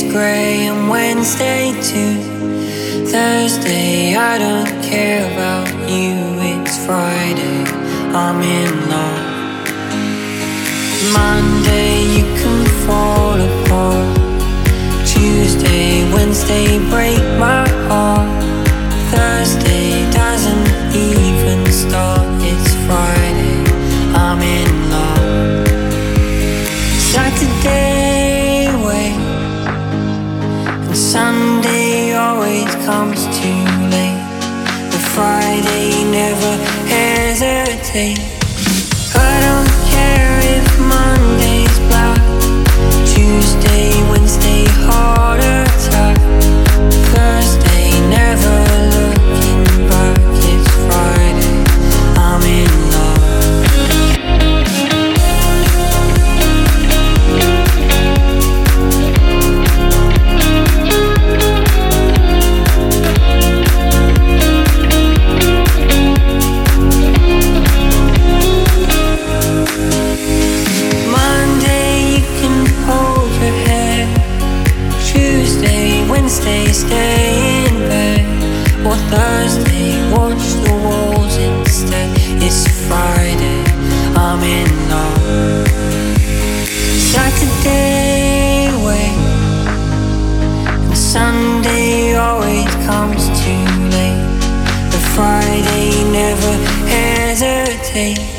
grey and Wednesday too. Thursday, I don't care about you. It's Friday, I'm in love. Monday, you can fall apart. Tuesday, Wednesday, break my heart. Thursday doesn't even start. It's Friday, I'm in love. Saturday, wait. And Sunday always comes too late. But Friday, never hesitate. I don't care if Monday's black. Tuesday, Wednesday, heart attack. Thursday, never looking back. It's Friday, I'm in love. Wednesday, stay in bed. Or Thursday, watch the walls instead. It's Friday, I'm in love. Saturday, wait. And Sunday always comes too late. But Friday, never hesitate.